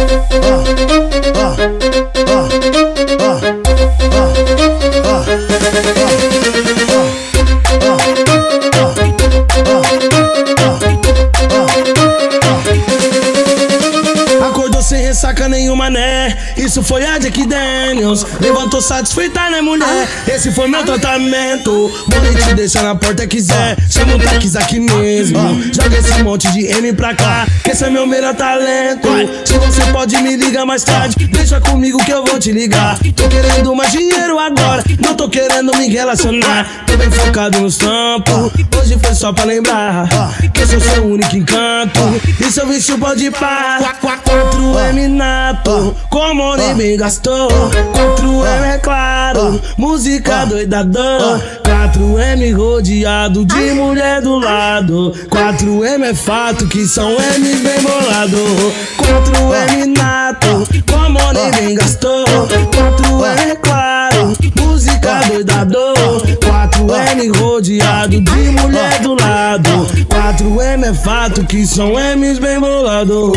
Acordou sem ressaca nenhuma, né? Isso foi a Jack Daniels. Levantou satisfeita, né, mulher? Esse foi meu tratamento. Vou te deixar na porta quiser. Chama o táxi aqui mesmo. Joga esse monte de M pra cá, que esse é meu melhor talento. Se você pode me ligar mais tarde, deixa comigo que eu vou te ligar. Tô querendo mais dinheiro agora, não tô querendo me relacionar. Tô bem focado nos trampos. Hoje foi só pra lembrar que eu sou seu único encanto. E seu vício pode parar. 4M nato, como nem gastou. 4M é claro, música doidadão. 4M rodeado de mulher do lado. 4M é fato que são M's bem bolado. 4M nato, como nem gastou. 4M é claro, música doidadão. 4M rodeado de mulher do lado. 4M é fato que são M's bem bolado.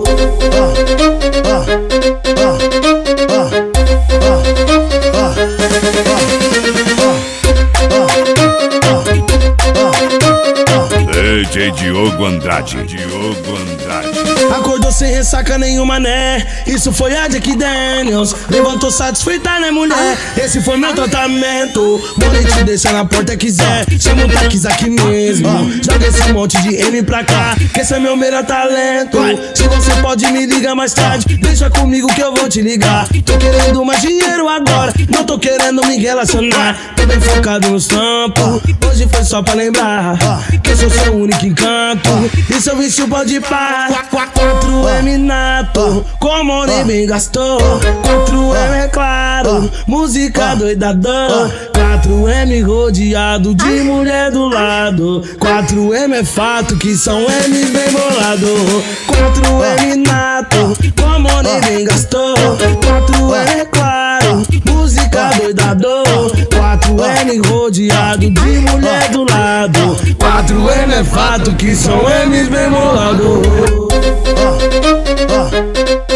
DJ Diogo Andrade. Acordou sem ressaca nenhuma, né? Isso foi a Jack Daniels. Levantou satisfeita, né, mulher? Esse foi meu tratamento. Vou te deixar na porta quiser. Chama o táxi aqui mesmo. Joga esse monte de M pra cá, que esse é meu melhor talento. Se você pode me ligar mais tarde, deixa comigo que eu vou te ligar. Tô querendo mais dinheiro agora, não tô querendo me relacionar. Tô bem focado nos trampos. Hoje foi só pra lembrar que eu sou seu único encanto. E seu vício pode parar. 4M nato, como nem gastou. 4M é claro, música doidadão. 4M rodeado de mulher do lado. 4M é fato que são M's bem bolado. 4M nato, como nem gastou. 4M é claro, música doidadão. 4M rodeado de mulher do lado. 4M é fato que são M's bem bolado.